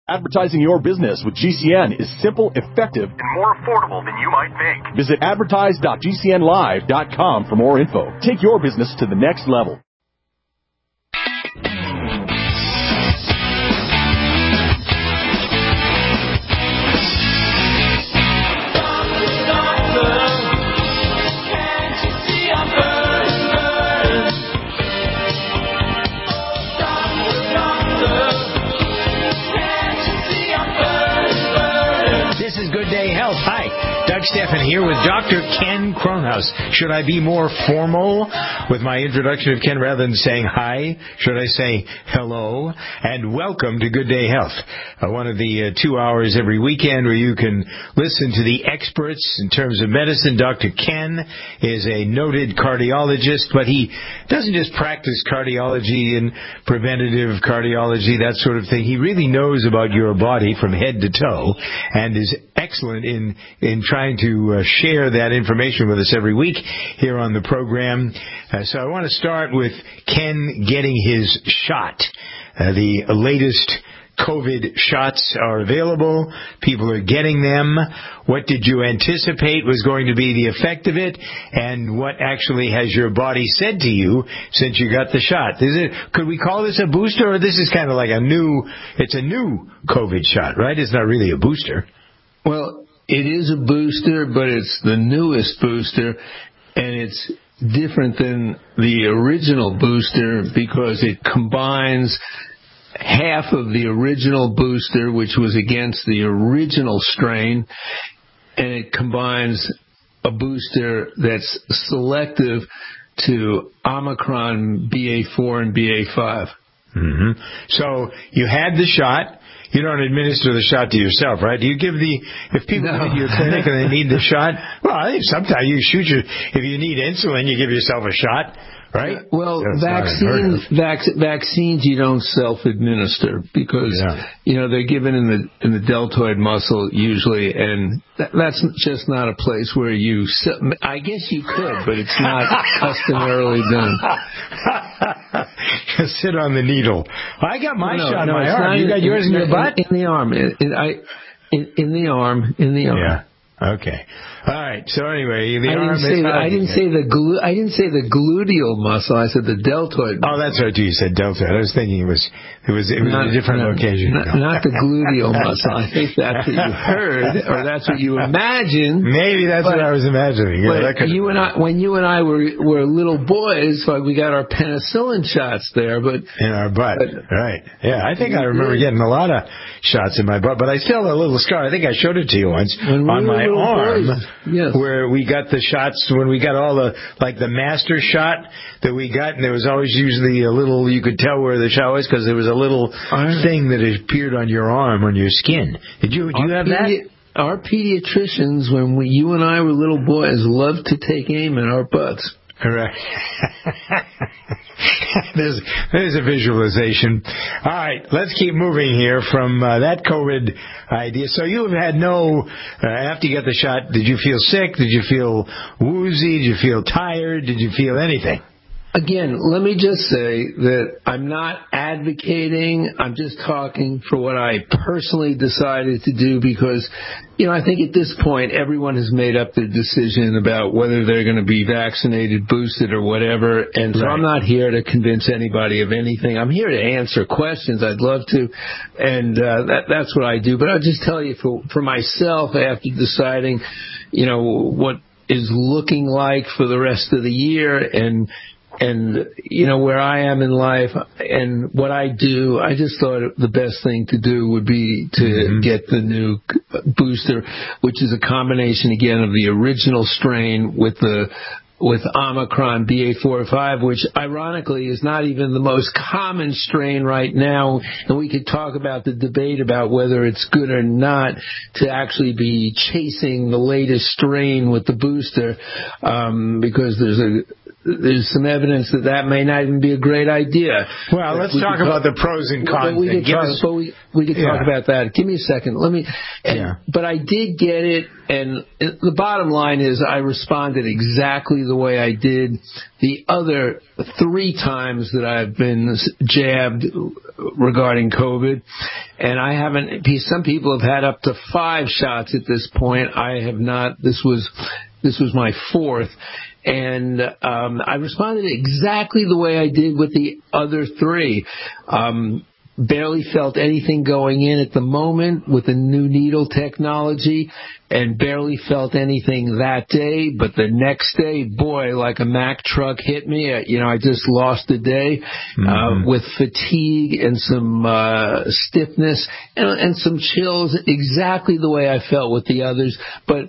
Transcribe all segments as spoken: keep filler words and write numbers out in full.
Advertising your business with G C N is simple, effective, and more affordable than you might think. Visit advertise dot g c n live dot com for more info. Take your business to the next level. Stephan here with Doctor Ken Kronhaus. Should I be more formal with my introduction of Ken rather than saying hi? Should I say hello and welcome to Good Day Health, uh, one of the uh, two hours every weekend where you can listen to the experts in terms of medicine. Doctor Ken is a noted cardiologist, but he doesn't just practice cardiology and preventative cardiology, that sort of thing. He really knows about your body from head to toe and is excellent in, in trying to uh, share that information with us every week here on the program. Uh, so I want to start with Ken getting his shot. Uh, the latest COVID shots are available. People are getting them. What did you anticipate was going to be the effect of it? And what actually has your body said to you since you got the shot? Is it, could we call this a booster, or this is kind of like a new, it's a new COVID shot, right? It's not really a booster. Well, it is a booster, but it's the newest booster, and it's different than the original booster because it combines half of the original booster, which was against the original strain, and it combines a booster that's selective to Omicron B A four and B A five. Mm-hmm. So you had the shot. You don't administer the shot to yourself, right? Do you give the, if people no. go to your clinic and they need the shot, well, I think sometimes you shoot your, if you need insulin, you give yourself a shot, right? Well, so vaccines, vac- vaccines you don't self-administer because, yeah. you know, they're given in the in the deltoid muscle usually, and that, that's just not a place where you, I guess you could, but it's not customarily done. Sit on the needle. I got my no, shot no, in my arm. You got in, yours in, in your butt? In the arm. In, in, I, in, in the arm. In the arm. Yeah. Okay. All right. So anyway, the I arm didn't say is the, I didn't say the glu- I didn't say the gluteal muscle. I said the deltoid muscle. Oh, that's right. You said deltoid. I was thinking it was it was it was not, a different no, location. Not, not the gluteal muscle. I think that's what you heard, or that's what you imagined. Maybe that's but, what I was imagining. Yeah, but you and I, when you and I were were little boys, like we got our penicillin shots there, but in our butt, but, right? Yeah, I think I remember did. getting a lot of shots in my butt, but I still have a little scar. I think I showed it to you once when on we my arm. Boys. Yes. Where we got the shots, when we got all the, like the master shot that we got, and there was always usually a little, you could tell where the shot was because there was a little thing that appeared on your arm, on your skin. Did you, do you have pedi- that? Our pediatricians, when we, you and I were little boys, loved to take aim at our butts. Correct. there's, there's a visualization. All right, let's keep moving here from uh, that COVID idea. So you've had no, uh, after you got the shot, did you feel sick? Did you feel woozy? Did you feel tired? Did you feel anything? Again, let me just say that I'm not advocating. I'm just talking for what I personally decided to do because, you know, I think at this point everyone has made up their decision about whether they're going to be vaccinated, boosted, or whatever. And so right. I'm not here to convince anybody of anything. I'm here to answer questions. I'd love to. And uh, that, that's what I do. But I'll just tell you for, for myself, after deciding, you know, what is looking like for the rest of the year and And, you know, where I am in life and what I do, I just thought the best thing to do would be to mm-hmm. get the new booster, which is a combination, again, of the original strain with the with Omicron B A four or five, which ironically is not even the most common strain right now. And we could talk about the debate about whether it's good or not to actually be chasing the latest strain with the booster, um, because there's a there's some evidence that that may not even be a great idea. Well, let's we talk about talk, the pros and cons. We could talk, us, but we, we could talk yeah. about that. Give me a second. Let me. And, yeah. But I did get it, and the bottom line is I responded exactly the way I did the other three times that I've been jabbed regarding COVID, and I haven't. Some people have had up to five shots at this point. I have not. This was this was my fourth. And um, I responded exactly the way I did with the other three. Um, barely felt anything going in at the moment with the new needle technology, and barely felt anything that day. But the next day, boy, like a Mack truck hit me. You know, I just lost a day mm-hmm. uh, with fatigue and some uh, stiffness and, and some chills, exactly the way I felt with the others. But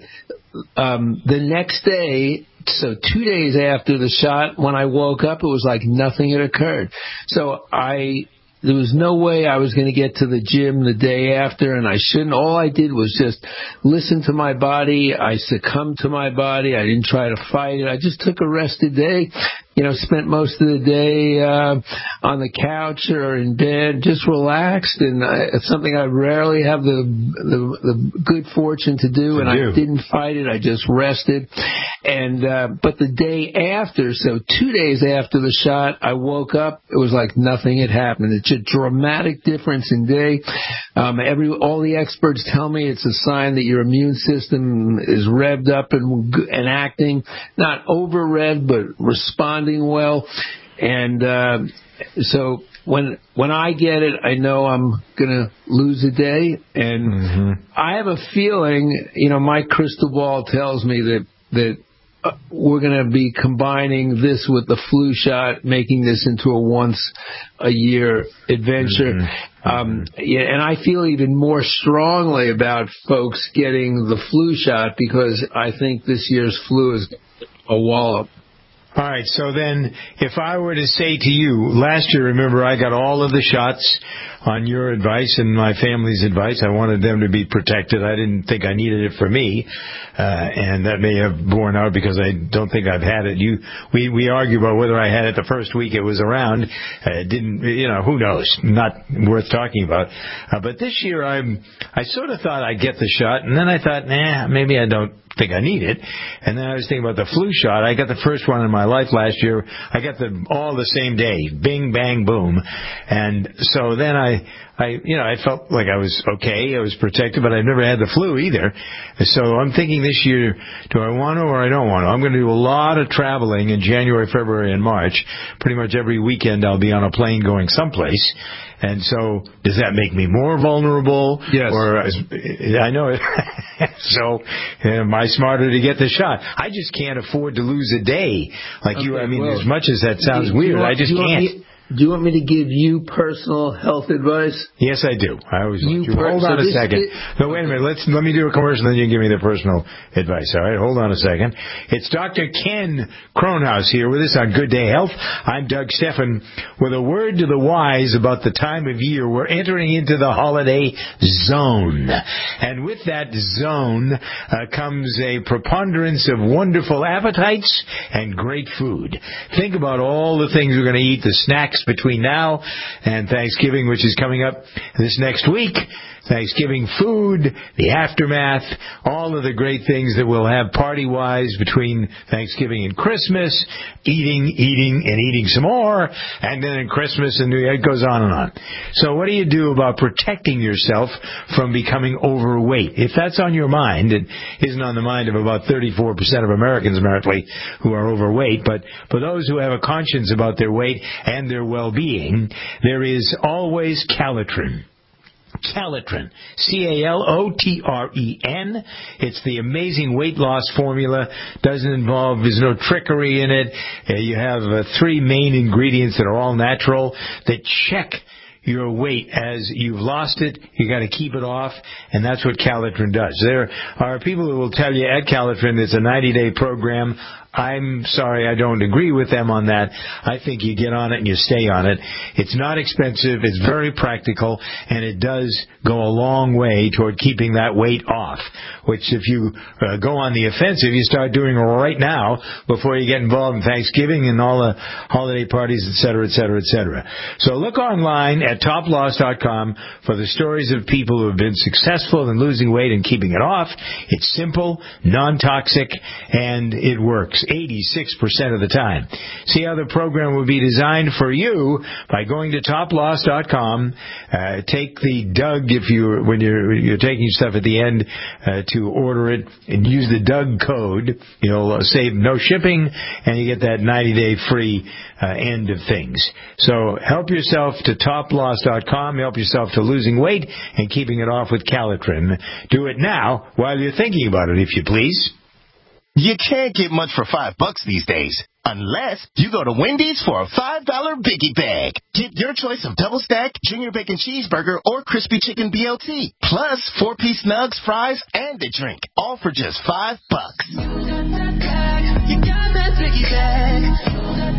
um, the next day, so two days after the shot, when I woke up, it was like nothing had occurred. So I, there was no way I was going to get to the gym the day after, and I shouldn't. All I did was just listen to my body. I succumbed to my body. I didn't try to fight it. I just took a rested day. You know, spent most of the day uh, on the couch or in bed, just relaxed, and I, it's something I rarely have the, the the good fortune to do. And I didn't fight it; I just rested. And uh, but the day after, so two days after the shot, I woke up. It was like nothing had happened. It's a dramatic difference in day. Um, every all the experts tell me it's a sign that your immune system is revved up and and acting, not over revved, but responding well. And uh, so when when I get it, I know I'm going to lose a day. And mm-hmm. I have a feeling, you know, my crystal ball tells me that that uh, we're going to be combining this with the flu shot, making this into a once-a-year adventure. Mm-hmm. Um, yeah, and I feel even more strongly about folks getting the flu shot because I think this year's flu is a wallop. All right, so then if I were to say to you, last year, remember, I got all of the shots on your advice and my family's advice. I wanted them to be protected. I didn't think I needed it for me, uh, and that may have borne out because I don't think I've had it. You, we, we argue about whether I had it the first week it was around. Uh, it didn't, you know, who knows? Not worth talking about. Uh, but this year, I'm, I sort of thought I'd get the shot, and then I thought, nah, maybe I don't think I need it. And then I was thinking about the flu shot. I got the first one in my life last year. I got them all the same day. Bing, bang, boom. And so then I, I, you know, I felt like I was okay. I was protected, but I've never had the flu either. So I'm thinking this year, do I want to or I don't want to? I'm going to do a lot of traveling in January, February, and March. Pretty much every weekend I'll be on a plane going someplace. And so, does that make me more vulnerable? Yes. Or I know it. So, am I smarter to get the shot? I just can't afford to lose a day. Like okay, you, I mean, well, as much as that sounds do, weird, do want, I just do can't. Me, do you want me to give you personal health advice? Yes, I do. I always you you. Per- Hold so on a this, second. It, no, wait a minute. Let's let me do a commercial, then you can give me the personal advice. All right, hold on a second. It's Doctor Ken Kronhaus here with us on Good Day Health. I'm Doug Steffen with a word to the wise about the time of year. We're entering into the holiday zone, and with that zone uh, comes a preponderance of wonderful appetites and great food. Think about all the things we're going to eat, the snacks between now and Thanksgiving, which is coming up this next week. Thanksgiving food, the aftermath, all of the great things that we'll have party-wise between Thanksgiving and Christmas, eating, eating, and eating some more, and then in Christmas and New Year, it goes on and on. So what do you do about protecting yourself from becoming overweight? If that's on your mind, it isn't on the mind of about thirty-four percent of Americans, apparently, who are overweight, but for those who have a conscience about their weight and their well-being, there is always Calitrin. Calitrin, C A L O T R E N. It's the amazing weight loss formula. Doesn't involve, there's no trickery in it. Uh, you have uh, three main ingredients that are all natural that check your weight as you've lost it. You got to keep it off, and that's what Calitrin does. There are people who will tell you at Calitrin it's a ninety-day program. I'm sorry, I don't agree with them on that. I think you get on it and you stay on it. It's not expensive, it's very practical, and it does go a long way toward keeping that weight off, which if you uh, go on the offensive, you start doing right now before you get involved in Thanksgiving and all the holiday parties, et cetera, et cetera, et cetera. So look online at top loss dot com for the stories of people who have been successful in losing weight and keeping it off. It's simple, non-toxic, and it works eighty-six percent of the time. See how the program will be designed for you by going to top loss dot com. Uh, take the Doug if you when you're you're taking stuff at the end uh, to order it, and use the Doug code. You'll save no shipping, and you get that ninety day free uh, end of things. So help yourself to top loss dot com. Help yourself to losing weight and keeping it off with Calitrin. Do it now while you're thinking about it, if you please. You can't get much for five bucks these days, unless you go to Wendy's for a five dollar Biggie Bag. Get your choice of double stack, junior bacon cheeseburger, or crispy chicken B L T, plus four-piece nugs, fries, and a drink, all for just five bucks. You got that, you got that Biggie Bag.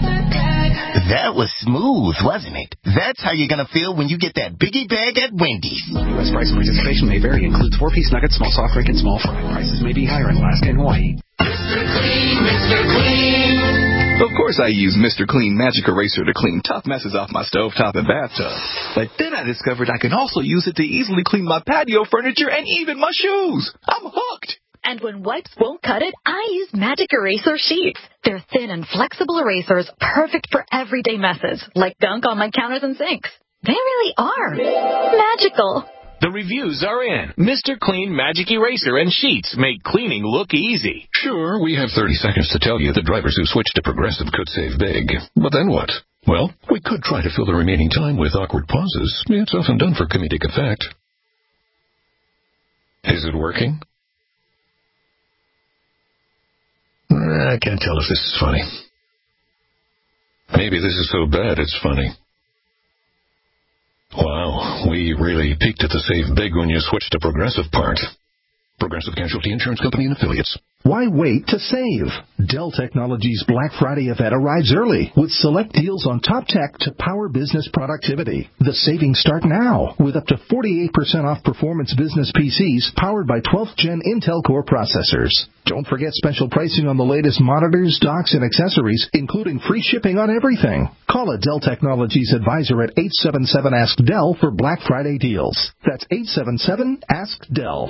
That was smooth, wasn't it? That's how you're going to feel when you get that Biggie Bag at Wendy's. U S price and participation may vary. Includes four-piece nuggets, small soft drink, and small fry. Prices may be higher in Alaska and Hawaii. Mister Clean, Mister Clean. Of course I use Mister Clean Magic Eraser to clean tough messes off my stovetop and bathtub. But then I discovered I can also use it to easily clean my patio furniture and even my shoes. I'm hooked. And when wipes won't cut it, I use Magic Eraser Sheets. They're thin and flexible erasers, perfect for everyday messes, like gunk on my counters and sinks. They really are magical. The reviews are in. Mister Clean Magic Eraser and Sheets make cleaning look easy. Sure, we have thirty seconds to tell you that drivers who switch to Progressive could save big. But then what? Well, we could try to fill the remaining time with awkward pauses. It's often done for comedic effect. Is it working? I can't tell if this is funny. Maybe this is so bad it's funny. Wow, we really peaked at the save big when you switched to Progressive part. Progressive Casualty Insurance Company and Affiliates. Why wait to save? Dell Technologies Black Friday event arrives early with select deals on top tech to power business productivity. The savings start now with up to forty-eight percent off performance business P Cs powered by twelfth gen Intel Core processors. Don't forget special pricing on the latest monitors, docks, and accessories, including free shipping on everything. Call a Dell Technologies advisor at eight seven seven ask Dell for Black Friday deals. That's eight seven seven ask Dell.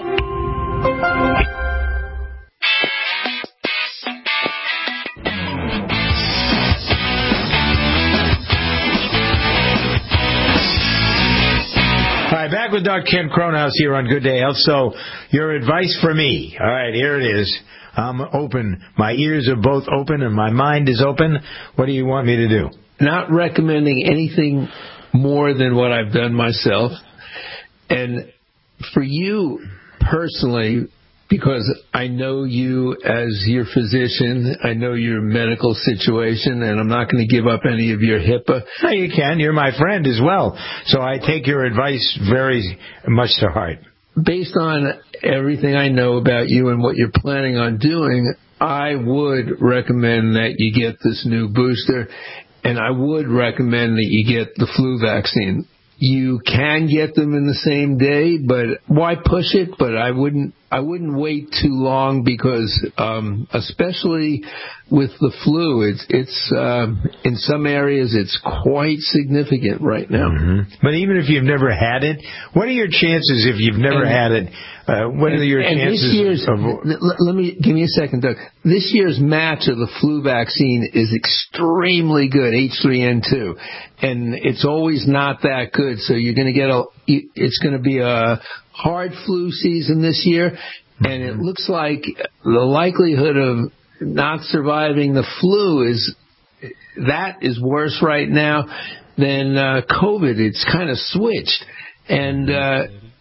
All right, back with Doctor Ken Cronhaus here on Good Day Health. So, your advice for me. All right, here it is. I'm open. My ears are both open and my mind is open. What do you want me to do? Not recommending anything more than what I've done myself. And for you personally, because I know you as your physician, I know your medical situation, and I'm not going to give up any of your HIPAA. No, you can. You're my friend as well. So I take your advice very much to heart. Based on everything I know about you and what you're planning on doing, I would recommend that you get this new booster, and I would recommend that you get the flu vaccine. You can get them in the same day, but why push it? But I wouldn't I wouldn't wait too long because, um, especially with the flu, it's it's um, in some areas it's quite significant right now. Mm-hmm. But even if you've never had it, what are your chances if you've never and, had it? Uh, what and, are your and chances? This year's, of, let me give me a second, Doug. This year's match of the flu vaccine is extremely good, H three N two, and it's always not that good. So you're going to get a. It's going to be a hard flu season this year, and it looks like the likelihood of not surviving the flu is that is worse right now than uh, COVID. It's kind of switched, and uh,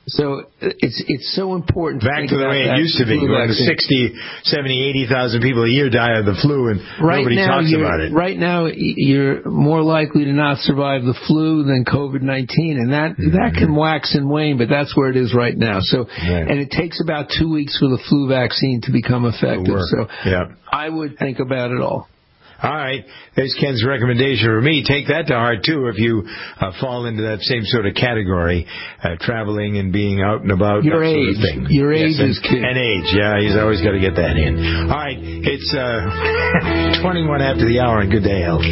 So it's it's so important to Back think to the about way it that used to be, flu when vaccine. sixty, seventy, eighty thousand people a year die of the flu, and right nobody now, talks you're, about it. Right now, you're more likely to not survive the flu than COVID nineteen, and that mm-hmm. that can wax and wane, but that's where it is right now. So, right. And it takes about two weeks for the flu vaccine to become effective. So, yeah. I would think about it all. All right. There's Ken's recommendation for me. Take that to heart, too, if you uh, fall into that same sort of category, uh, traveling and being out and about. Your that age. Sort of thing. Your yes, age and, is key. And age, yeah. He's always got to get that in. All right. It's uh, twenty-one after the hour on Good Day Health.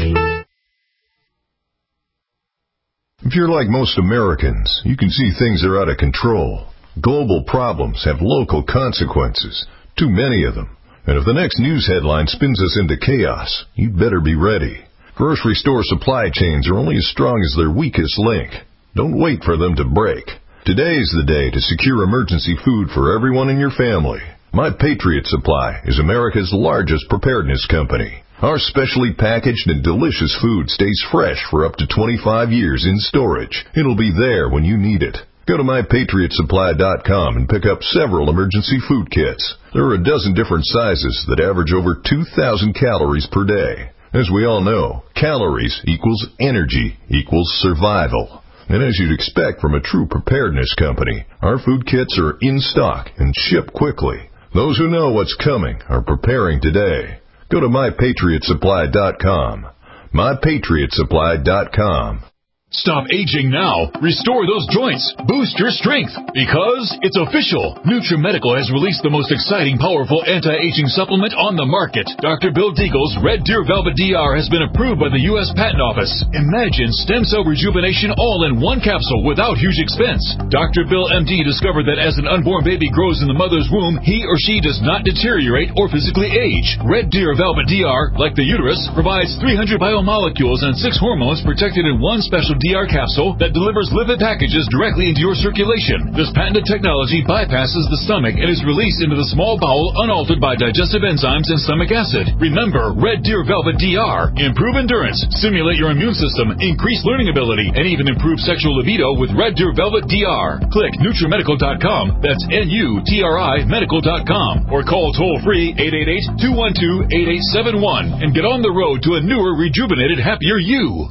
If you're like most Americans, you can see things are out of control. Global problems have local consequences. Too many of them. And if the next news headline spins us into chaos, you'd better be ready. Grocery store supply chains are only as strong as their weakest link. Don't wait for them to break. Today's the day to secure emergency food for everyone in your family. My Patriot Supply is America's largest preparedness company. Our specially packaged and delicious food stays fresh for up to twenty-five years in storage. It'll be there when you need it. Go to my patriot supply dot com and pick up several emergency food kits. There are a dozen different sizes that average over two thousand calories per day. As we all know, calories equals energy equals survival. And as you'd expect from a true preparedness company, our food kits are in stock and ship quickly. Those who know what's coming are preparing today. Go to my patriot supply dot com. my patriot supply dot com. Stop aging now. Restore those joints. Boost your strength. Because it's official. NutriMedical has released the most exciting, powerful anti-aging supplement on the market. Doctor Bill Deagle's Red Deer Velvet D R has been approved by the U S Patent Office. Imagine stem cell rejuvenation all in one capsule without huge expense. Doctor Bill M D discovered that as an unborn baby grows in the mother's womb, he or she does not deteriorate or physically age. Red Deer Velvet D R, like the uterus, provides three hundred biomolecules and six hormones protected in one special D R capsule that delivers lipid packages directly into your circulation. This patented technology bypasses the stomach and is released into the small bowel unaltered by digestive enzymes and stomach acid. Remember, Red Deer Velvet D R. Improve endurance, stimulate your immune system, increase learning ability, and even improve sexual libido with Red Deer Velvet D R. Click Nutri Medical dot com. That's N U T R I Medical dot com. Or call toll-free eight eight eight, two one two, eight eight seven one and get on the road to a newer, rejuvenated, happier you.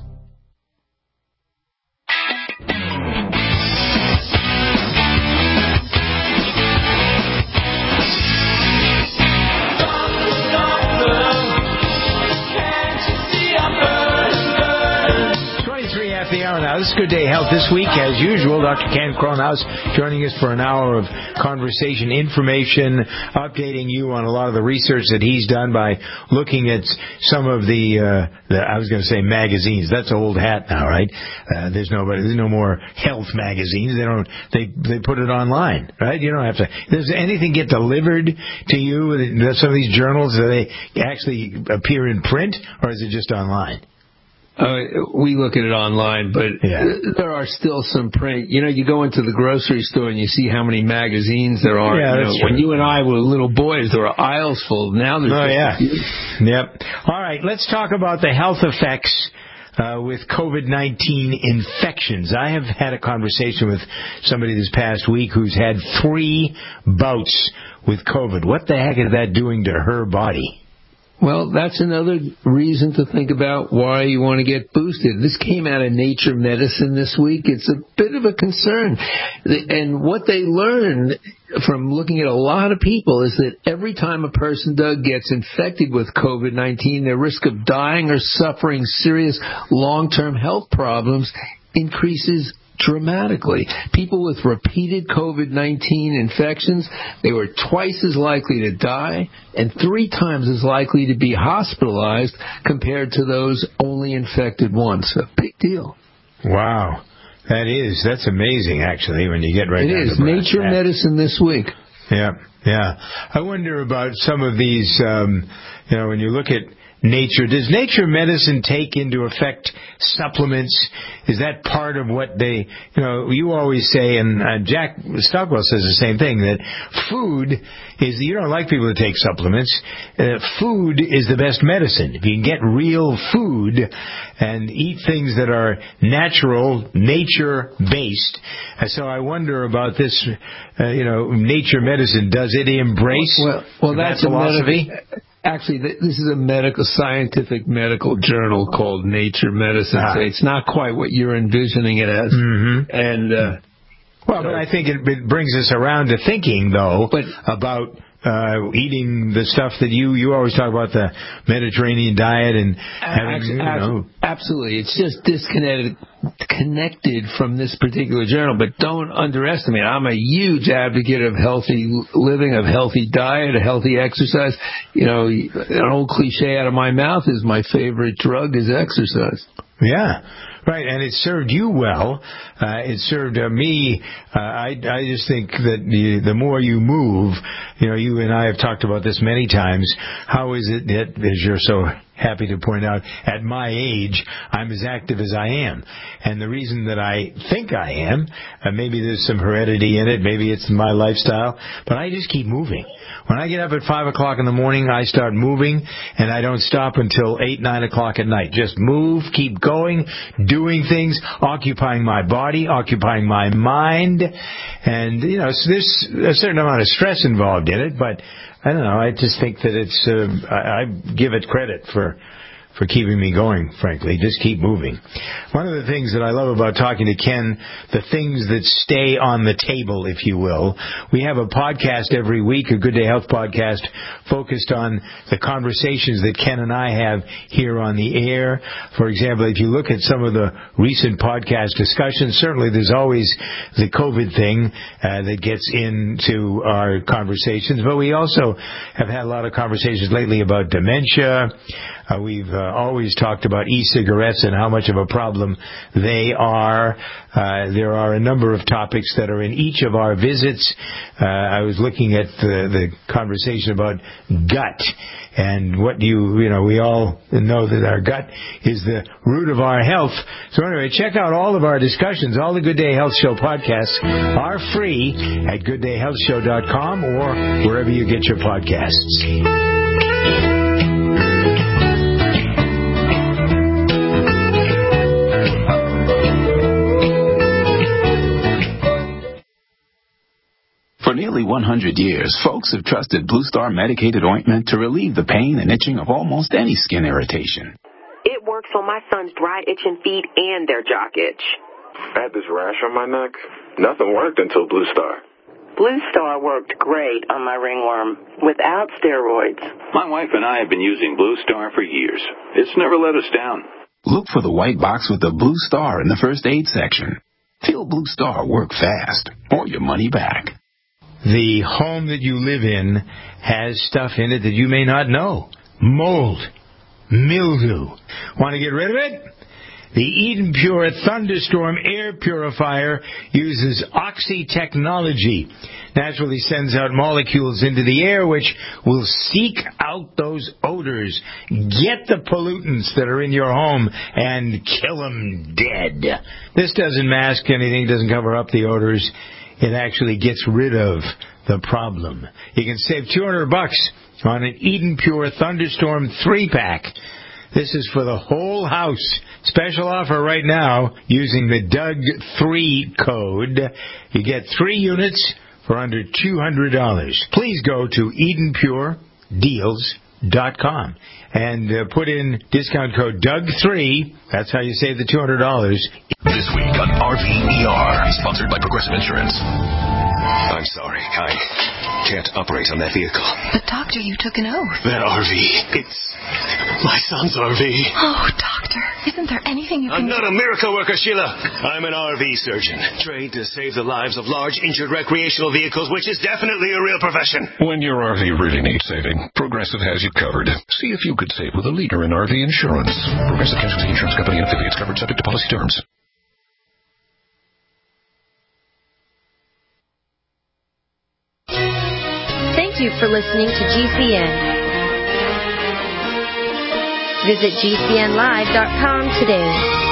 Now, this is Good Day Health. This week, as usual, Doctor Ken Kronhaus joining us for an hour of conversation, information, updating you on a lot of the research that he's done by looking at some of the, uh, the I was going to say magazines. That's old hat now, right? Uh, there's nobody, there's no more health magazines. They don't, they, they put it online, right? You don't have to, does anything get delivered to you? Some of these journals, do they actually appear in print, or is it just online? Uh, we look at it online, but yeah. There are still some print. You know, you go into the grocery store and you see how many magazines there are. Yeah, you that's know, true. When you and I were little boys, there were aisles full. Now there's oh, just yeah. Yep. All right, let's talk about the health effects uh, with COVID nineteen infections. I have had a conversation with somebody this past week who's had three bouts with COVID. What the heck is that doing to her body? Well, that's another reason to think about why you want to get boosted. This came out of Nature Medicine this week. It's a bit of a concern. And what they learned from looking at a lot of people is that every time a person, Doug, gets infected with COVID nineteen, their risk of dying or suffering serious long-term health problems increases dramatically. People with repeated COVID nineteen infections, they were twice as likely to die and three times as likely to be hospitalized compared to those only infected once. A big deal. Wow. That is. That's amazing, actually, when you get right down to It is. brass Nature tacks. Medicine this week. Yeah, yeah. I wonder about some of these, um, you know, when you look at nature. Does nature medicine take into effect supplements? Is that part of what they, you know, you always say, and uh, Jack Stockwell says the same thing, that food is, you don't like people to take supplements. Uh, food is the best medicine. If you can get real food and eat things that are natural, nature-based. Uh, so I wonder about this, uh, you know, nature medicine. Does it embrace well, well, that that's philosophy? A medical, actually, this is a medical, scientific medical journal called Nature Medicine. Ah. So it's not quite what you're envisioning it as. Mm-hmm. And uh, well, but I think it, it brings us around to thinking, though, but, about uh, eating the stuff that you you always talk about, the Mediterranean diet and having, actually, you know. Absolutely. It's just disconnected connected from this particular journal, but don't underestimate. I'm a huge advocate of healthy living, of healthy diet, a healthy exercise. You know, an old cliche out of my mouth is my favorite drug is exercise. Yeah. Right, and it served you well. Uh, it served uh, me. Uh, I, I just think that the, the more you move, you know, you and I have talked about this many times. How is it that, as you're so happy to point out, at my age, I'm as active as I am? And the reason that I think I am, uh, maybe there's some heredity in it, maybe it's my lifestyle, but I just keep moving. When I get up at five o'clock in the morning, I start moving, and I don't stop until eight, nine o'clock at night. Just move, keep going, doing things, occupying my body, occupying my mind, and, you know, so there's a certain amount of stress involved in it, but I don't know, I just think that it's, uh, I, I give it credit for for keeping me going, frankly. Just keep moving. One of the things that I love about talking to Ken, the things that stay on the table, if you will. We have a podcast every week, a Good Day Health podcast, focused on the conversations that Ken and I have here on the air. For example, if you look at some of the recent podcast discussions, certainly there's always the COVID thing uh, that gets into our conversations, but we also have had a lot of conversations lately about dementia. Uh, we've uh, always talked about e-cigarettes and how much of a problem they are. Uh, there are a number of topics that are in each of our visits. Uh, I was looking at the, the conversation about gut and what you, you know, we all know that our gut is the root of our health. So anyway, check out all of our discussions. All the Good Day Health Show podcasts are free at good day health show dot com or wherever you get your podcasts. For nearly one hundred years, folks have trusted Blue Star medicated ointment to relieve the pain and itching of almost any skin irritation. It works on my son's dry itching feet and their jock itch. I had this rash on my neck. Nothing worked until Blue Star. Blue Star worked great on my ringworm without steroids. My wife and I have been using Blue Star for years. It's never let us down. Look for the white box with the Blue Star in the first aid section. Feel Blue Star work fast or your money back. The home that you live in has stuff in it that you may not know. Mold, mildew. Want to get rid of it? The Eden Pure Thunderstorm Air Purifier uses Oxy technology. Naturally sends out molecules into the air which will seek out those odors, get the pollutants that are in your home, and kill them dead. This doesn't mask anything, doesn't cover up the odors. It actually gets rid of the problem. You can save two hundred bucks on an Eden Pure Thunderstorm three pack. This is for the whole house. Special offer right now using the Doug three code. You get three units for under two hundred dollars. Please go to eden pure deals dot com and uh, put in discount code Doug three. That's how you save the two hundred dollars. This week on R V E R, sponsored by Progressive Insurance. I'm sorry, I can't operate on that vehicle. But, Doctor, you took an oath. That R V, it's my son's R V. Oh, Doctor, isn't there anything you can... I'm not a miracle worker, Sheila. I'm an R V surgeon, trained to save the lives of large injured recreational vehicles, which is definitely a real profession. When your R V really needs saving, Progressive has you covered. See if you could save with a leader in R V insurance. Progressive Casualty Insurance Company and affiliates, covered subject to policy terms. Thank you for listening to G C N. Visit G C N live dot com today.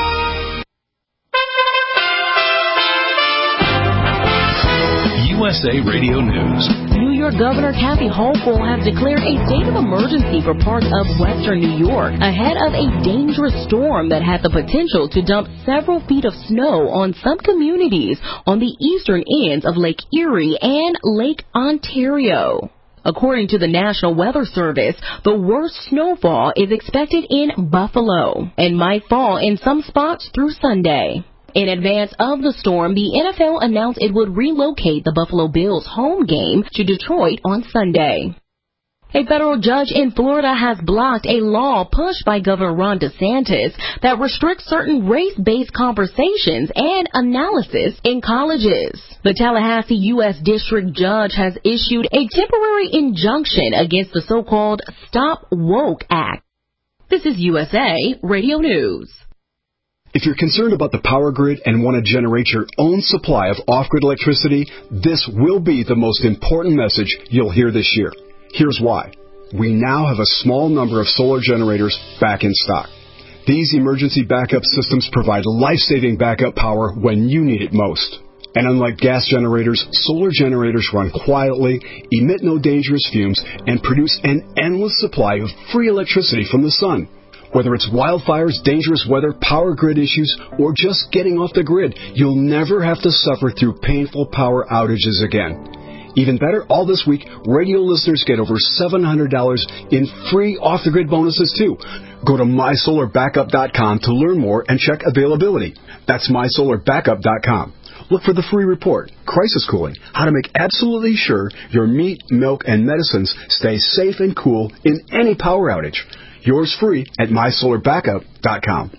U S A Radio News. New York Governor Kathy Hochul has declared a state of emergency for parts of western New York ahead of a dangerous storm that had the potential to dump several feet of snow on some communities on the eastern ends of Lake Erie and Lake Ontario. According to the National Weather Service, the worst snowfall is expected in Buffalo and might fall in some spots through Sunday. In advance of the storm, the N F L announced it would relocate the Buffalo Bills home game to Detroit on Sunday. A federal judge in Florida has blocked a law pushed by Governor Ron DeSantis that restricts certain race-based conversations and analysis in colleges. The Tallahassee U S District Judge has issued a temporary injunction against the so-called Stop Woke Act. This is U S A Radio News. If you're concerned about the power grid and want to generate your own supply of off-grid electricity, this will be the most important message you'll hear this year. Here's why. We now have a small number of solar generators back in stock. These emergency backup systems provide life-saving backup power when you need it most. And unlike gas generators, solar generators run quietly, emit no dangerous fumes, and produce an endless supply of free electricity from the sun. Whether it's wildfires, dangerous weather, power grid issues, or just getting off the grid, you'll never have to suffer through painful power outages again. Even better, all this week, radio listeners get over seven hundred dollars in free off-the-grid bonuses, too. Go to my solar backup dot com to learn more and check availability. That's my solar backup dot com. Look for the free report, Crisis Cooling, how to make absolutely sure your meat, milk, and medicines stay safe and cool in any power outage. Yours free at my solar backup dot com.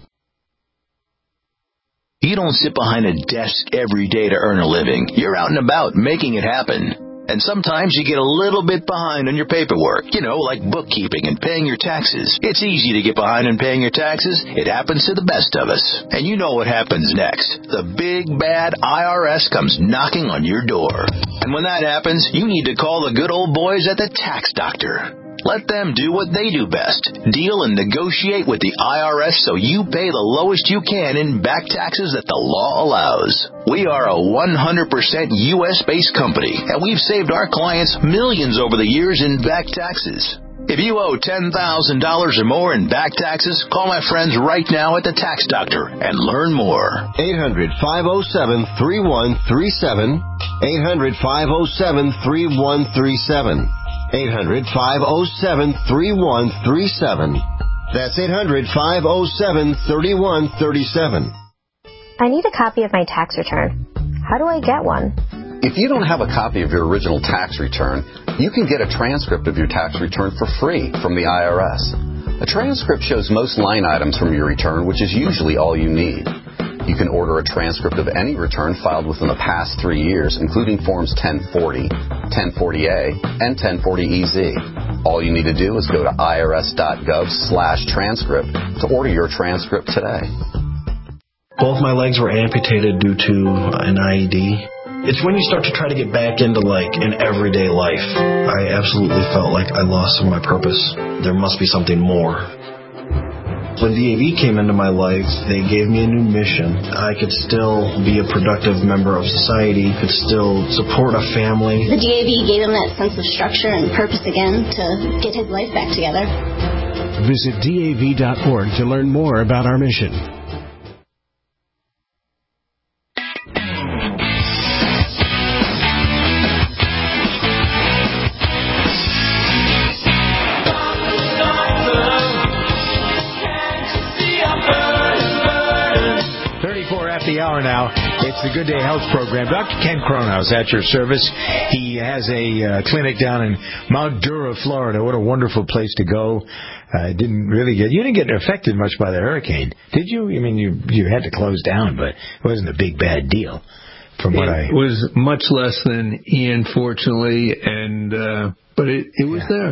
You don't sit behind a desk every day to earn a living. You're out and about making it happen. And sometimes you get a little bit behind on your paperwork, you know, like bookkeeping and paying your taxes. It's easy to get behind on paying your taxes. It happens to the best of us. And you know what happens next. The big, bad I R S comes knocking on your door. And when that happens, you need to call the good old boys at the Tax Doctor. Let them do what they do best. Deal and negotiate with the I R S so you pay the lowest you can in back taxes that the law allows. We are a one hundred percent U S-based company, and we've saved our clients millions over the years in back taxes. If you owe ten thousand dollars or more in back taxes, call my friends right now at the Tax Doctor and learn more. eight hundred, five oh seven, three one three seven. eight hundred, five oh seven, three one three seven. eight hundred, five oh seven, three one three seven. That's eight hundred, five oh seven, three one three seven. I need a copy of my tax return. How do I get one? If you don't have a copy of your original tax return, you can get a transcript of your tax return for free from the I R S. A transcript shows most line items from your return, which is usually all you need. You can order a transcript of any return filed within the past three years, including Forms ten forty, ten forty A, and ten forty E Z. All you need to do is go to irs.gov slash transcript to order your transcript today. Both my legs were amputated due to an I E D. It's when you start to try to get back into, like, an everyday life. I absolutely felt like I lost some of my purpose. There must be something more. When D A V came into my life, they gave me a new mission. I could still be a productive member of society, could still support a family. The D A V gave him that sense of structure and purpose again to get his life back together. Visit D A V dot org to learn more about our mission. The hour now. It's the Good Day Health Program. Doctor Ken Cronhaus at your service. He has a uh, clinic down in Mount Dura, Florida. What a wonderful place to go. Uh, didn't really get you didn't get affected much by the hurricane, did you? I mean, you you had to close down, but it wasn't a big bad deal. From what it I was much less than Ian, fortunately, and uh, but it it was yeah. there.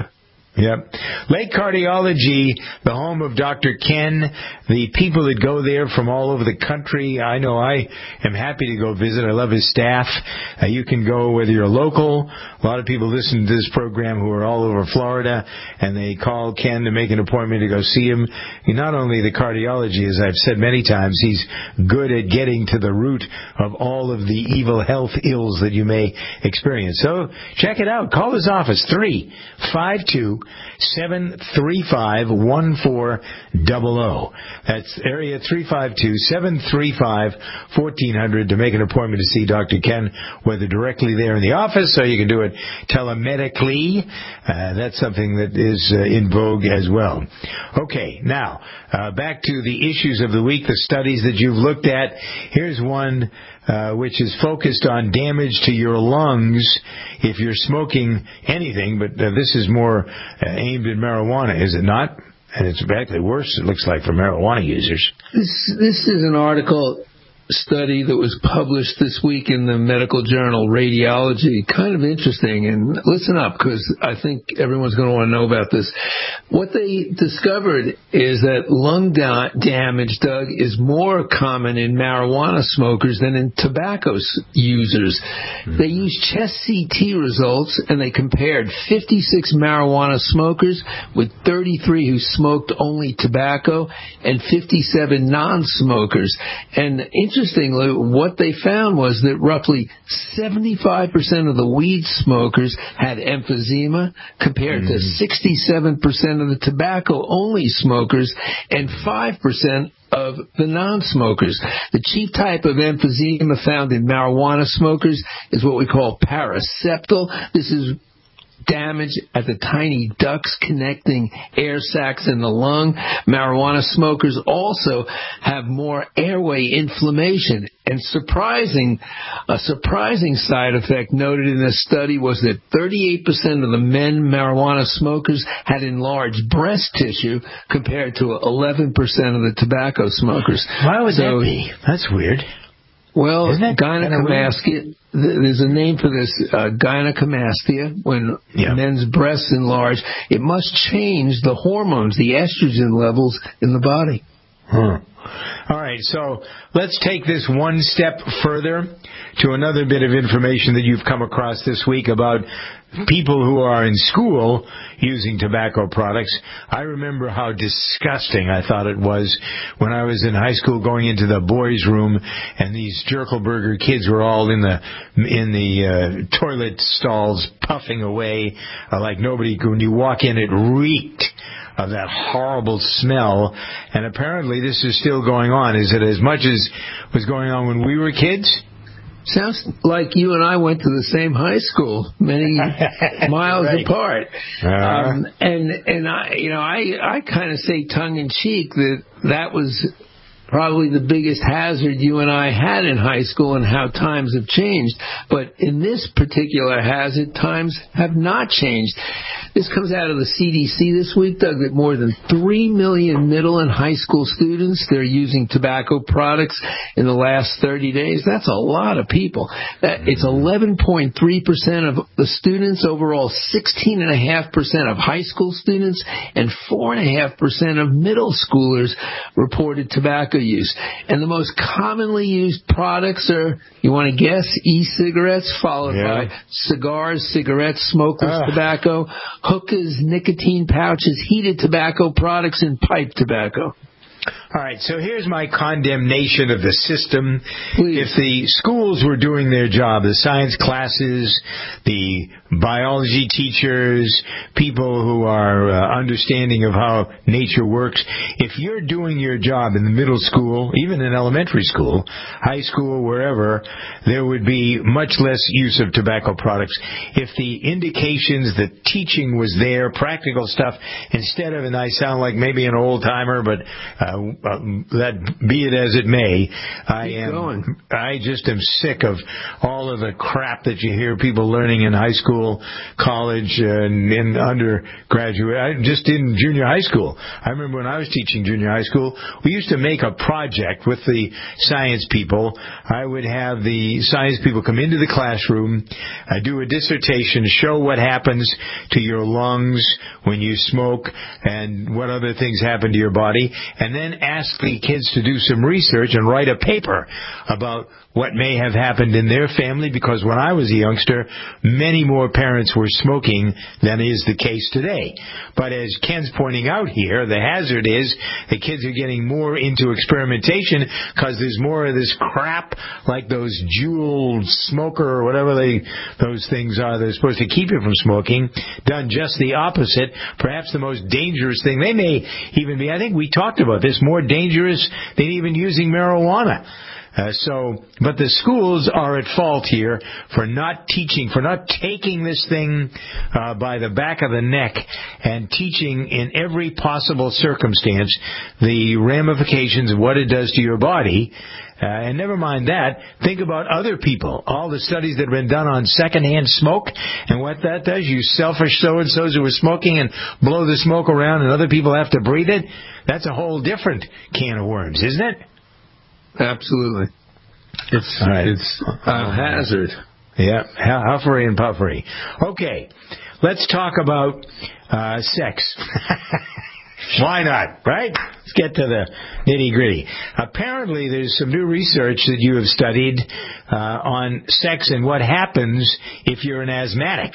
Yep. Lake Cardiology, the home of Doctor Ken. The people that go there from all over the country, I know I am happy to go visit. I love his staff. Uh, you can go whether you're local. A lot of people listen to this program who are all over Florida, and they call Ken to make an appointment to go see him. He not only the cardiology, as I've said many times, he's good at getting to the root of all of the evil health ills that you may experience. So check it out. Call his office, three five two, seven three five, one four zero zero. That's area three five two, seven three five, one four zero zero to make an appointment to see Doctor Ken, whether directly there in the office or you can do it telemedically. Uh, that's something that is uh, in vogue as well. Okay, now, uh, back to the issues of the week, the studies that you've looked at. Here's one uh, which is focused on damage to your lungs if you're smoking anything, but uh, this is more uh, aimed at marijuana, is it not? And it's actually worse, it looks like, for marijuana users. This, this is an article study that was published this week in the medical journal Radiology. Kind of interesting, and listen up because I think everyone's going to want to know about this. What they discovered is that lung da- damage, Doug, is more common in marijuana smokers than in tobacco users. Mm-hmm. They used chest C T results, and they compared fifty-six marijuana smokers with thirty-three who smoked only tobacco and fifty-seven non-smokers. And interestingly, what they found was that roughly seventy-five percent of the weed smokers had emphysema compared mm-hmm. to sixty-seven percent of the tobacco-only smokers and five percent of the non-smokers. The chief type of emphysema found in marijuana smokers is what we call paraseptal. This is damage at the tiny ducts connecting air sacs in the lung. Marijuana smokers also have more airway inflammation. And surprising, a surprising side effect noted in this study was that thirty-eight percent of the men marijuana smokers had enlarged breast tissue compared to eleven percent of the tobacco smokers. Why would so, that be? That's weird. Well, gynecomastia, there's a name for this, uh, gynecomastia, when yeah. men's breasts enlarge. It must change the hormones, the estrogen levels in the body. Huh. All right, so let's take this one step further to another bit of information that you've come across this week about people who are in school using tobacco products. I remember how disgusting I thought it was when I was in high school going into the boys' room and these Jerkelberger kids were all in the in the uh, toilet stalls puffing away uh, like nobody. When you walk in, it reeked of that horrible smell, and apparently this is still going on. Is it as much as was going on when we were kids? Sounds like you and I went to the same high school, many miles right. apart. Uh, um, and and I, you know, I I kind of say tongue in cheek that that was probably the biggest hazard you and I had in high school and how times have changed. But in this particular hazard, times have not changed. This comes out of the C D C this week, Doug, that more than three million middle and high school students, they're using tobacco products in the last thirty days. That's a lot of people. That, it's eleven point three percent of the students, overall sixteen point five percent of high school students, and four point five percent of middle schoolers reported tobacco use. And the most commonly used products are, you want to guess, e-cigarettes, followed yeah. by cigars, cigarettes, smokeless uh. tobacco, hookahs, nicotine pouches, heated tobacco products, and pipe tobacco. All right, so here's my condemnation of the system. Please. If the schools were doing their job, the science classes, the biology teachers, people who are uh, understanding of how nature works, if you're doing your job in the middle school, even in elementary school, high school, wherever, there would be much less use of tobacco products. If the indications, the teaching was there, practical stuff, instead of, and I sound like maybe an old-timer, but uh, Uh, uh, that be it as it may, I Keep am. going. I just am sick of all of the crap that you hear people learning in high school, college, and in undergraduate. I, just in junior high school. I remember when I was teaching junior high school, we used to make a project with the science people. I would have the science people come into the classroom, uh, do a dissertation, show what happens to your lungs when you smoke and what other things happen to your body, and then ask the kids to do some research and write a paper about what may have happened in their family, because when I was a youngster, many more parents were smoking than is the case today. But as Ken's pointing out here, the hazard is the kids are getting more into experimentation because there's more of this crap like those Juul smoker or whatever they those things are they're supposed to keep you from smoking, done just the opposite. Perhaps the most dangerous thing. They may even be, I think we talked about this, more dangerous than even using marijuana. Uh, so, but the schools are at fault here for not teaching, for not taking this thing uh, by the back of the neck and teaching in every possible circumstance the ramifications of what it does to your body. Uh, and never mind that, think about other people. All the studies that have been done on secondhand smoke and what that does. You selfish so-and-sos who are smoking and blow the smoke around and other people have to breathe it. That's a whole different can of worms, isn't it? Absolutely. It's right. It's a hazard. Yeah, huffery and puffery. Okay, let's talk about uh, sex. Why not, right? Let's get to the nitty-gritty. Apparently, there's some new research that you have studied uh, on sex and what happens if you're an asthmatic.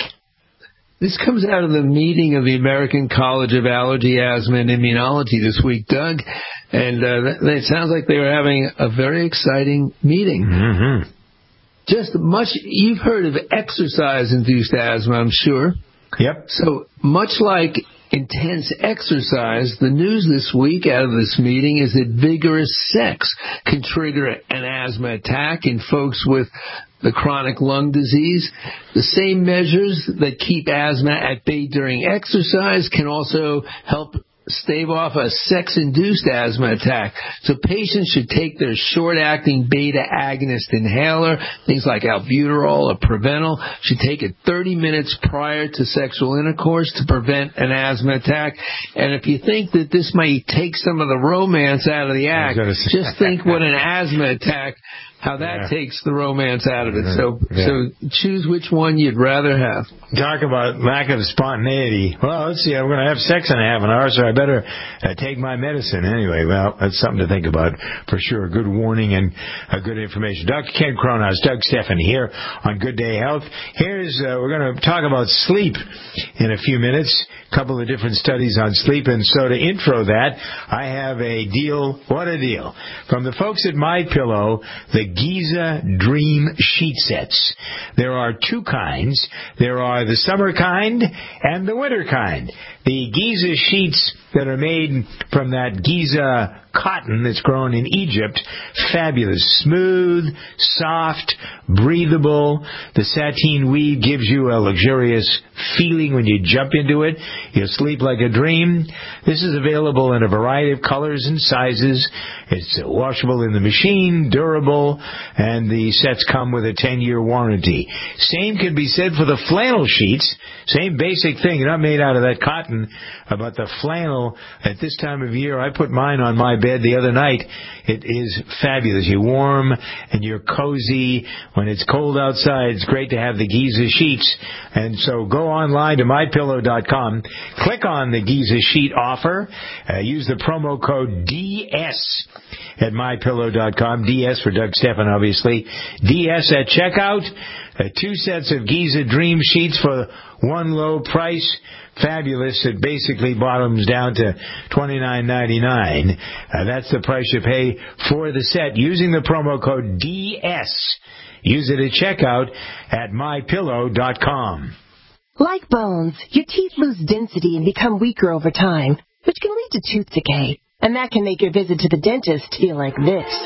This comes out of the meeting of the American College of Allergy, Asthma, and Immunology this week, Doug. And uh, it sounds like they were having a very exciting meeting. Mm-hmm. Just much, you've heard of exercise-induced asthma, I'm sure. Yep. So much like intense exercise, the news this week out of this meeting is that vigorous sex can trigger an asthma attack in folks with the chronic lung disease. The same measures that keep asthma at bay during exercise can also help stave off a sex-induced asthma attack. So patients should take their short-acting beta-agonist inhaler, things like albuterol or Provenol, should take it thirty minutes prior to sexual intercourse to prevent an asthma attack. And if you think that this might take some of the romance out of the act, just think what an asthma attack, how that yeah. takes the romance out of it. So, yeah. so choose which one you'd rather have. Talk about lack of spontaneity. Well, let's see, I'm going to have sex in a half an hour, so I better uh, take my medicine. Anyway, well, that's something to think about for sure. Good warning and uh, good information. Doctor Ken Cronhaus, Doug Stephan here on Good Day Health. Here's, uh, we're going to talk about sleep in a few minutes. A couple of different studies on sleep. And so to intro that, I have a deal. What a deal. From the folks at MyPillow, the Giza Dream Sheet Sets. There are two kinds. There are the summer kind and the winter kind. The Giza sheets that are made from that Giza cotton that's grown in Egypt, fabulous. Smooth, soft, breathable. The sateen weave gives you a luxurious feeling when you jump into it. You'll sleep like a dream. This is available in a variety of colors and sizes. It's washable in the machine, durable, and the sets come with a ten-year warranty. Same can be said for the flannel sheets. Same basic thing. They're not made out of that cotton, but the flannel, at this time of year, I put mine on my bed the other night. It is fabulous. You're warm and you're cozy. When it's cold outside, it's great to have the Giza sheets. And so go online to my pillow dot com. Click on the Giza sheet offer. Uh, use the promo code D S at my pillow dot com. D S for Doug Stephan, obviously. D S at checkout. Uh, two sets of Giza Dream Sheets for one low price. Fabulous. It basically bottoms down to twenty-nine ninety-nine. Uh, that's the price you pay for the set using the promo code D S. Use it at checkout at my pillow dot com. Like bones, your teeth lose density and become weaker over time, which can lead to tooth decay. And that can make your visit to the dentist feel like this.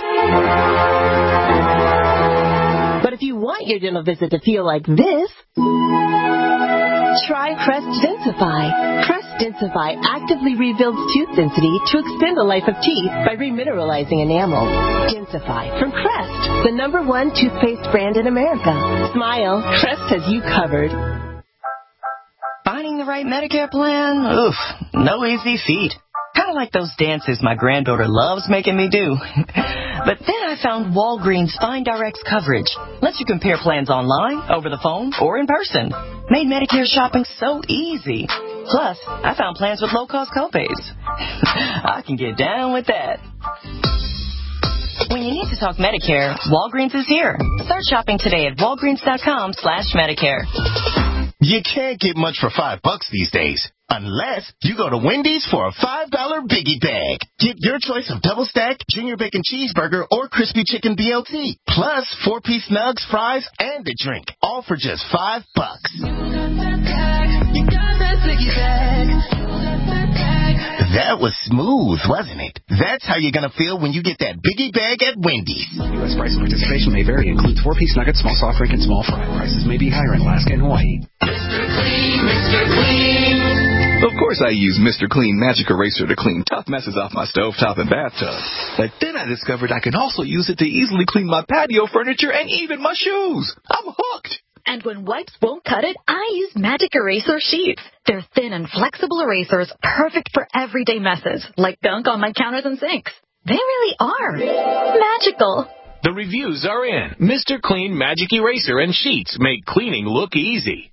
But if you want your dental visit to feel like this, try Crest Densify. Crest Densify actively rebuilds tooth density to extend the life of teeth by remineralizing enamel. Densify from Crest, the number one toothpaste brand in America. Smile, Crest has you covered. Finding the right Medicare plan? Oof, no easy feat. Kind of like those dances my granddaughter loves making me do. But then I found Walgreens FindRx coverage. Lets you compare plans online, over the phone, or in person. Made Medicare shopping so easy. Plus, I found plans with low-cost copays. I can get down with that. When you need to talk Medicare, Walgreens is here. Start shopping today at walgreens.com slash Medicare. You can't get much for five bucks these days. Unless you go to Wendy's for a five dollar Biggie Bag. Get your choice of double stack, junior bacon cheeseburger, or crispy chicken B L T. Plus four-piece nugs, fries, and a drink. All for just five bucks. You got that bag. You got that Biggie Bag. That was smooth, wasn't it? That's how you're going to feel when you get that Biggie Bag at Wendy's. U S price and participation may vary. Includes four-piece nuggets, small soft drink, and small fry. Prices may be higher in Alaska and Hawaii. Mister Clean, Mister Clean. Of course I use Mister Clean Magic Eraser to clean tough messes off my stovetop and bathtub. But then I discovered I can also use it to easily clean my patio furniture and even my shoes. I'm hooked. And when wipes won't cut it, I use Magic Eraser Sheets. They're thin and flexible erasers, perfect for everyday messes, like gunk on my counters and sinks. They really are magical. The reviews are in. Mister Clean Magic Eraser and Sheets make cleaning look easy.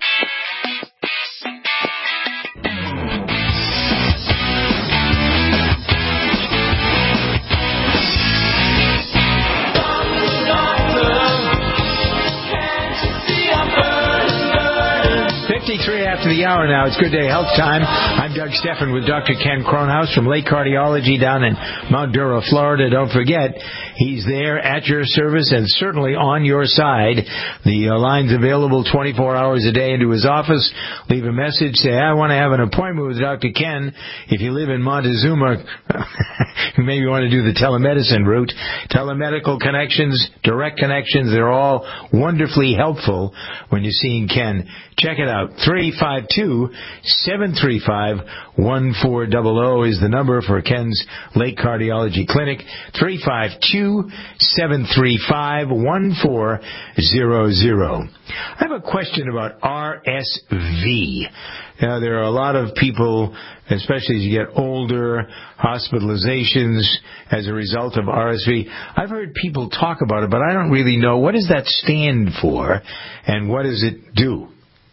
fifty-three after the hour now. It's Good Day Health time. I'm Doug Steffen with Doctor Ken Kronhaus from Lake Cardiology down in Mount Dura, Florida. Don't forget, he's there at your service and certainly on your side. The uh, line's available twenty-four hours a day into his office. Leave a message. Say, I want to have an appointment with Doctor Ken. If you live in Montezuma, maybe you want to do the telemedicine route. Telemedical connections, direct connections, they're all wonderfully helpful when you're seeing Ken. Check it out. three five two, seven three five, one four zero zero is the number for Ken's Lake Cardiology Clinic. three five two, seven three five, one four zero zero. I have a question about R S V. Now, there are a lot of people, especially as you get older, hospitalizations as a result of R S V. I've heard people talk about it, but I don't really know. What does that stand for, and what does it do?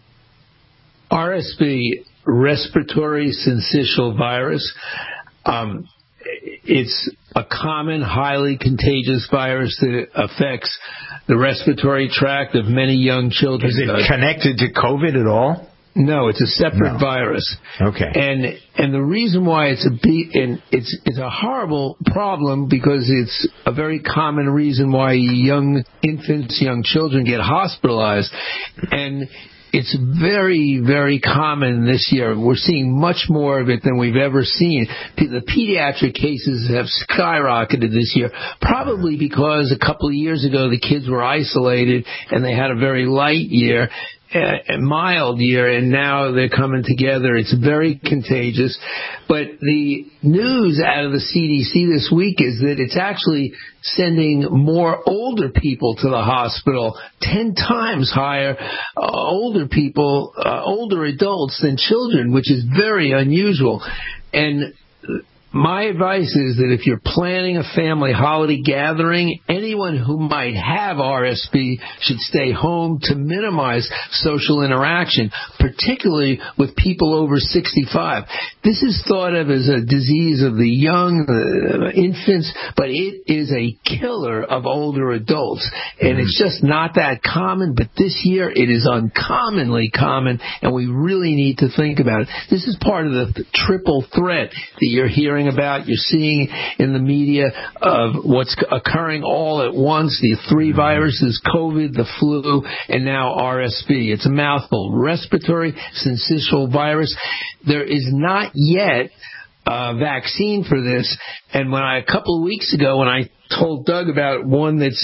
R S V, respiratory syncytial virus. Um, it's a common, highly contagious virus that affects the respiratory tract of many young children. Is it connected to COVID at all? No, it's a separate no. virus. Okay. And and the reason why it's a be and it's it's a horrible problem because it's a very common reason why young infants, young children get hospitalized. And it's very, very common this year. We're seeing much more of it than we've ever seen. The pediatric cases have skyrocketed this year, probably because a couple of years ago the kids were isolated and they had a very light year. A mild year, and now they're coming together. It's very contagious. But the news out of the C D C this week is that it's actually sending more older people to the hospital, ten times higher uh, older people, uh, older adults than children, which is very unusual. And my advice is that if you're planning a family holiday gathering, anyone who might have R S V should stay home to minimize social interaction, particularly with people over sixty-five. This is thought of as a disease of the young, uh, infants, but it is a killer of older adults. And it's just not that common, but this year it is uncommonly common, and we really need to think about it. This is part of the triple threat that you're hearing about, you're seeing in the media of what's occurring all at once, the three viruses, COVID, the flu, and now R S V. It's a mouthful. Respiratory syncytial virus. There is not yet a vaccine for this, and when I, a couple of weeks ago, when I told Doug about one that's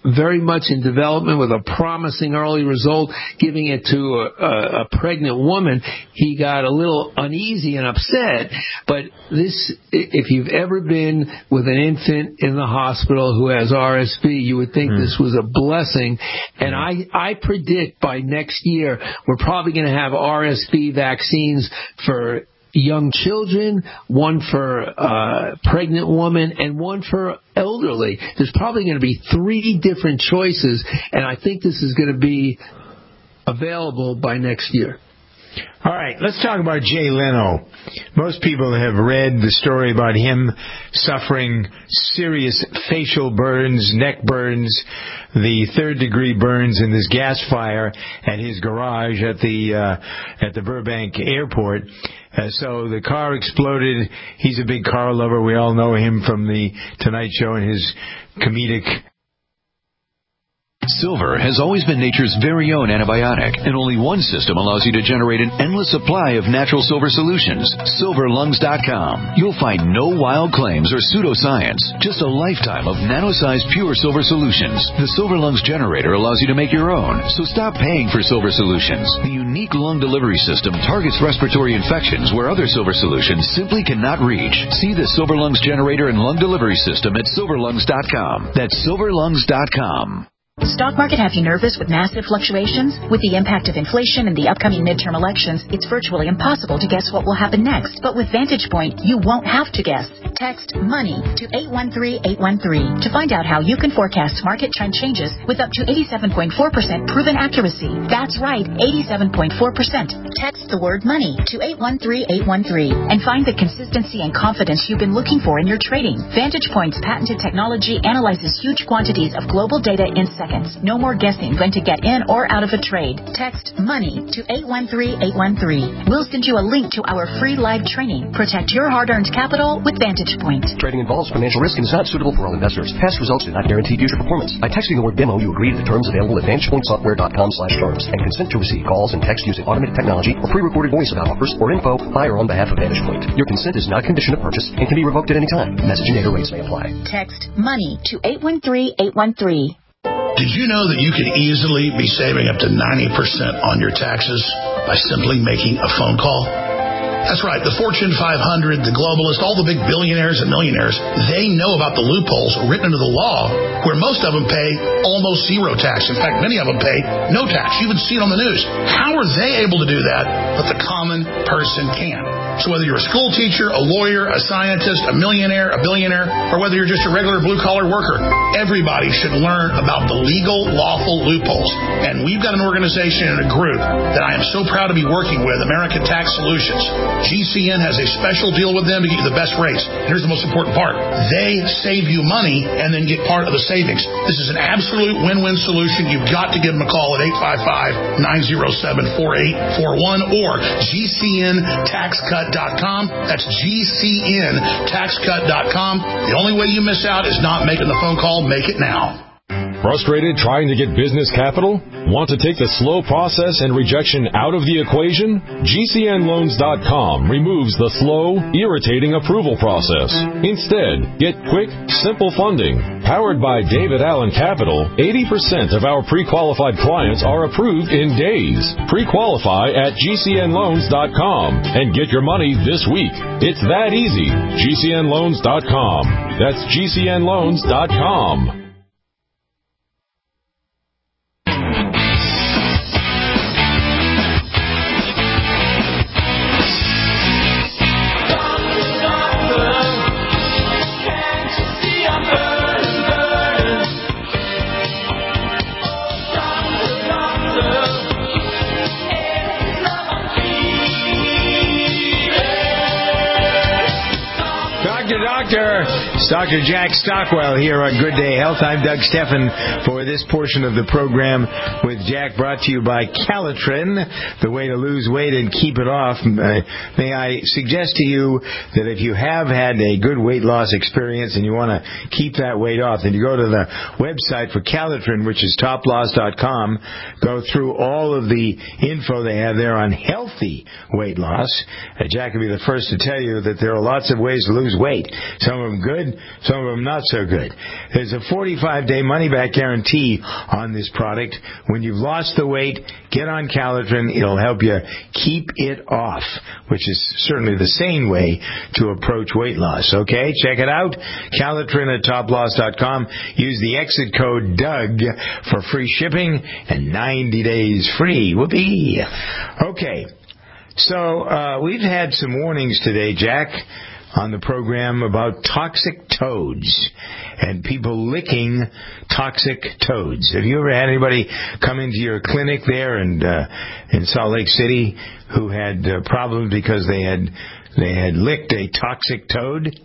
very much in development with a promising early result, giving it to a, a, a pregnant woman, he got a little uneasy and upset. But this, if you've ever been with an infant in the hospital who has R S V, you would think mm. this was a blessing. And I, I predict by next year we're probably going to have R S V vaccines for young children, one for uh pregnant women, and one for elderly. There's probably going to be three different choices, and I think this is going to be available by next year. All right, let's talk about Jay Leno. Most people have read the story about him suffering serious facial burns, neck burns, the third-degree burns in this gas fire at his garage at the uh, at the Burbank airport. Uh, so the car exploded. He's a big car lover. We all know him from the Tonight Show and his comedic. Silver has always been nature's very own antibiotic, and only one system allows you to generate an endless supply of natural silver solutions. silver lungs dot com. You'll find no wild claims or pseudoscience, just a lifetime of nano-sized pure silver solutions. The Silver Lungs generator allows you to make your own, so stop paying for silver solutions. The unique lung delivery system targets respiratory infections where other silver solutions simply cannot reach. See the Silver Lungs generator and lung delivery system at silver lungs dot com. That's silver lungs dot com. Stock market have you nervous with massive fluctuations? With the impact of inflation and the upcoming midterm elections, it's virtually impossible to guess what will happen next. But with Vantage Point, you won't have to guess. Text MONEY to eight one three eight one three to find out how you can forecast market trend changes with up to eighty-seven point four percent proven accuracy. That's right, eighty-seven point four percent. Text the word MONEY to eight one three eight one three and find the consistency and confidence you've been looking for in your trading. Vantage Point's patented technology analyzes huge quantities of global data in seconds. No more guessing when to get in or out of a trade. Text MONEY to eight one three eight one three. We'll send you a link to our free live training. Protect your hard-earned capital with Vantage Point. Trading involves financial risk and is not suitable for all investors. Past results do not guarantee future performance. By texting the word demo, you agree to the terms available at vantage point software dot com slash terms and consent to receive calls and text using automated technology or pre-recorded voice about offers or info by or on behalf of Vantage Point. Your consent is not a condition of purchase and can be revoked at any time. Message and data rates may apply. Text MONEY to eight one three eight one three. Did you know that you could easily be saving up to ninety percent on your taxes by simply making a phone call? That's right. The Fortune five hundred, the globalists, all the big billionaires and millionaires, they know about the loopholes written into the law where most of them pay almost zero tax. In fact, many of them pay no tax. You would see it on the news. How are they able to do that, but the common person can't? So whether you're a school teacher, a lawyer, a scientist, a millionaire, a billionaire, or whether you're just a regular blue-collar worker, everybody should learn about the legal, lawful loopholes. And we've got an organization and a group that I am so proud to be working with, American Tax Solutions. G C N has a special deal with them to get you the best rates. Here's the most important part. They save you money and then get part of the savings. This is an absolute win-win solution. You've got to give them a call at eight five five, nine oh seven, four eight four one or G C N tax cut dot com. That's G C N tax cut dot com. The only way you miss out is not making the phone call. Make it now. Frustrated trying to get business capital? Want to take the slow process and rejection out of the equation? G C N loans dot com removes the slow, irritating approval process. Instead, get quick, simple funding. Powered by David Allen Capital, eighty percent of our pre-qualified clients are approved in days. Pre-qualify at G C N loans dot com and get your money this week. It's that easy. G C N loans dot com. That's G C N loans dot com. It's Doctor Jack Stockwell here on Good Day Health. I'm Doug Steffen for this portion of the program with Jack, brought to you by Calitrin, the way to lose weight and keep it off. Uh, may I suggest to you that if you have had a good weight loss experience and you want to keep that weight off, then you go to the website for Calitrin, which is top loss dot com. Go through all of the info they have there on healthy weight loss. Uh, Jack will be the first to tell you that there are lots of ways to lose weight. Some of them good, some of them not so good. There's a forty-five day money-back guarantee on this product. When you've lost the weight, get on Calitrin. It'll help you keep it off, which is certainly the sane way to approach weight loss. Okay, check it out. Calitrin at top loss dot com. Use the exit code Doug for free shipping and ninety days free. Whoopee. Okay, so uh, we've had some warnings today, Jack, on the program about toxic toads and people licking toxic toads. Have you ever had anybody come into your clinic there and uh, in Salt Lake City who had uh, problems because they had they had licked a toxic toad?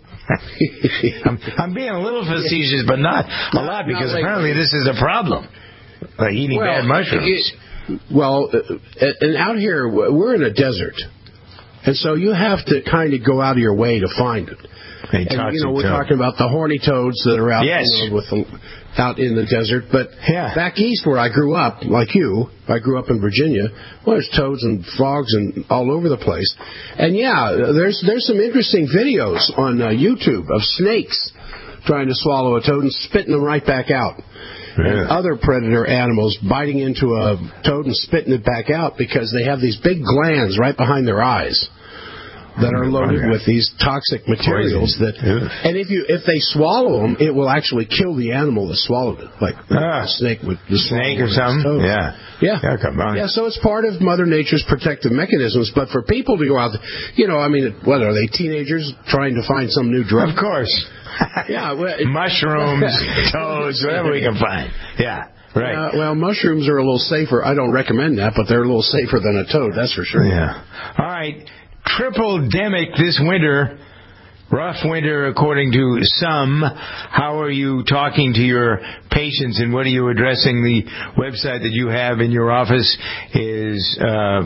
I'm, I'm being a little facetious, but not a lot, because apparently this is a problem. Like eating well, bad mushrooms. It, well, uh, and out here, we're in a desert. And so you have to kind of go out of your way to find it. And, you know, we're toad. talking about the horny toads that are out, yes. you know, with the, out in the desert. But yeah. back east where I grew up, like you, I grew up in Virginia, well, there's toads and frogs and all over the place. And, yeah, there's there's some interesting videos on uh, YouTube of snakes trying to swallow a toad and spitting them right back out. Yeah. And other predator animals biting into a toad and spitting it back out because they have these big glands right behind their eyes that are loaded with these toxic materials. That, and if you if they swallow them, it will actually kill the animal that swallowed it, like ah, a snake would the snake or something. Yeah, yeah, yeah, come on. Yeah. So it's part of Mother Nature's protective mechanisms. But for people to go out, you know, I mean, what are they, teenagers trying to find some new drug? Of course. yeah, well, mushrooms, toads, whatever we can find. Yeah. Right. Uh, well, mushrooms are a little safer. I don't recommend that, but they're a little safer than a toad, that's for sure. Yeah. All right. Triple-demic this winter. Rough winter, according to some. How are you talking to your patients, and what are you addressing? The website that you have in your office is, uh, uh,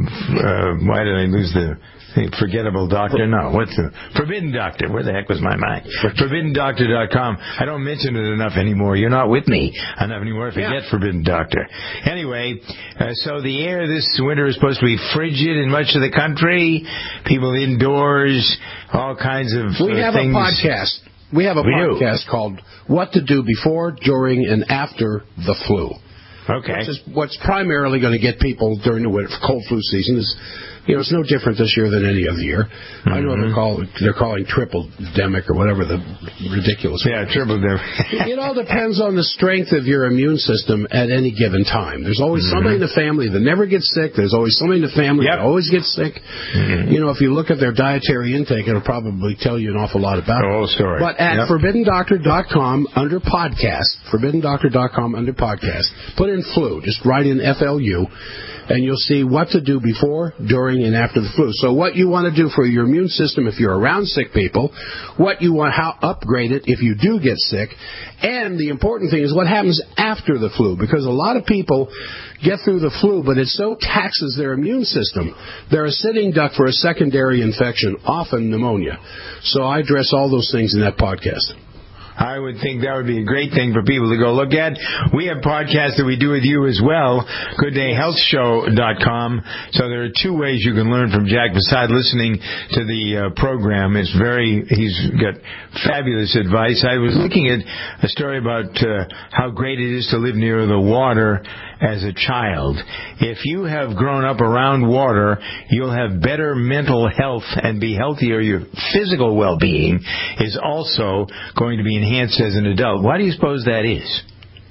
uh, why did I lose the... Forgettable Doctor? No. What's the Forbidden Doctor? Where the heck was my mind? forbidden doctor dot com. I don't mention it enough anymore. You're not with me enough anymore if you yeah. get Forbidden Doctor. Anyway, uh, so the air this winter is supposed to be frigid in much of the country. People indoors, all kinds of We uh, have things. a podcast. We have a we podcast do. called What to Do Before, During, and After the Flu. Okay. Which is what's primarily going to get people during the winter, cold flu season is, you know, it's no different this year than any other year. Mm-hmm. I know they're calling they're calling triple-demic or whatever the ridiculous. Yeah, triple-demic. It all depends on the strength of your immune system at any given time. There's always mm-hmm. somebody in the family that never gets sick. There's always somebody in the family yep. that always gets sick. Mm-hmm. You know, if you look at their dietary intake, it'll probably tell you an awful lot about the it. whole story. But at yep. forbidden doctor dot com under podcast, forbidden doctor dot com under podcast, put in flu. Just write in F L U. And you'll see what to do before, during, and after the flu. So what you want to do for your immune system if you're around sick people, what you want, how upgrade it if you do get sick, and the important thing is what happens after the flu. Because a lot of people get through the flu, but it so taxes their immune system. They're a sitting duck for a secondary infection, often pneumonia. So I address all those things in that podcast. I would think that would be a great thing for people to go look at. We have podcasts that we do with you as well, good day health show dot com. So there are two ways you can learn from Jack besides listening to the uh, program. It's very, he's got fabulous advice. I was looking at a story about uh, how great it is to live near the water as a child. If you have grown up around water, you'll have better mental health and be healthier. Your physical well-being is also going to be enhanced as an adult. Why do you suppose that is?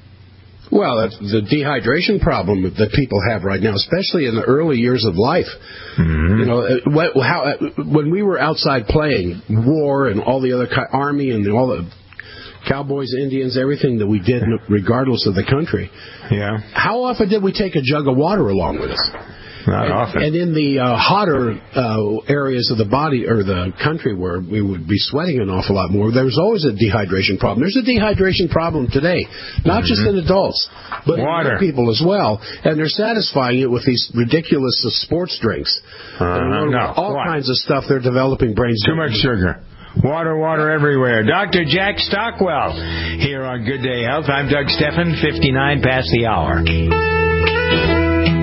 Well, that's the dehydration problem that people have right now, especially in the early years of life. Mm-hmm. You know, what, how, when we were outside playing, war and all the other army and all the cowboys, Indians, everything that we did, regardless of the country. Yeah. How often did we take a jug of water along with us? Not and, often. And in the uh, hotter uh, areas of the body or the country where we would be sweating an awful lot more, there was always a dehydration problem. There's a dehydration problem today, not mm-hmm. just in adults, but water. in people as well. And they're satisfying it with these ridiculous uh, sports drinks. Uh, no, all what? kinds of stuff. They're developing brains. Too much sugar. Water, water everywhere. Doctor Jack Stockwell here on Good Day Health. I'm Doug Steffen, fifty-nine past the hour.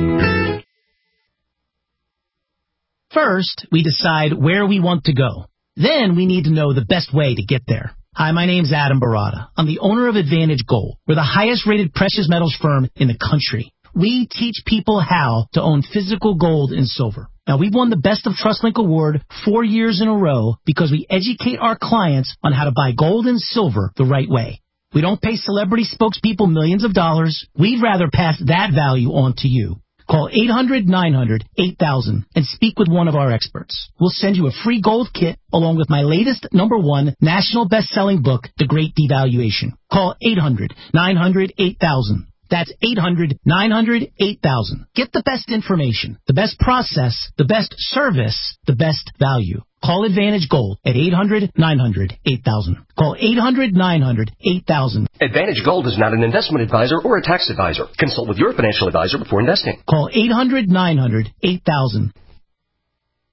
First, we decide where we want to go. Then we need to know the best way to get there. Hi, my name's Adam Barada. I'm the owner of Advantage Gold. We're the highest rated precious metals firm in the country. We teach people how to own physical gold and silver. Now, we've won the Best of TrustLink Award four years in a row because we educate our clients on how to buy gold and silver the right way. We don't pay celebrity spokespeople millions of dollars. We'd rather pass that value on to you. Call eight hundred nine hundred eight thousand and speak with one of our experts. We'll send you a free gold kit along with my latest number one national best-selling book, The Great Devaluation. Call eight hundred nine hundred eight thousand. That's eight hundred nine hundred eight thousand. Get the best information, the best process, the best service, the best value. Call Advantage Gold at eight hundred nine hundred eight thousand. Call eight hundred nine hundred eight thousand. Advantage Gold is not an investment advisor or a tax advisor. Consult with your financial advisor before investing. Call eight hundred nine hundred eight thousand.